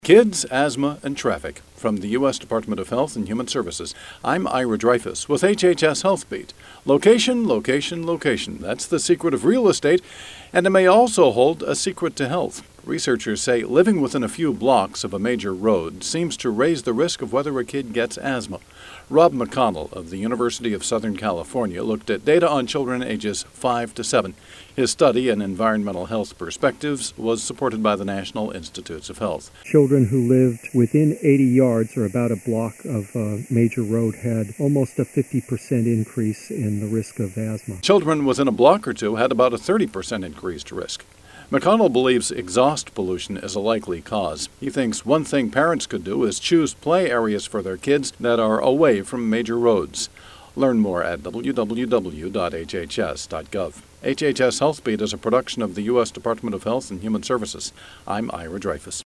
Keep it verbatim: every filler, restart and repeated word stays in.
Kids, Asthma, and Traffic from the U S Department of Health and Human Services. I'm Ira Dreyfus with H H S Health Beat. Location, location, location. That's the secret of real estate, and it may also hold a secret to health. Researchers say living within a few blocks of a major road seems to raise the risk of whether a kid gets asthma. Rob McConnell of the University of Southern California looked at data on children ages five to seven. His study in environmental health perspectives was supported by the National Institutes of Health. Children who lived within eighty yards or about a block of a major road had almost a fifty percent increase in the risk of asthma. Children within a block or two had about a thirty percent increased risk. McConnell believes exhaust pollution is a likely cause. He thinks one thing parents could do is choose play areas for their kids that are away from major roads. Learn more at w w w dot h h s dot gov. H H S Health Beat is a production of the U S Department of Health and Human Services. I'm Ira Dreyfus.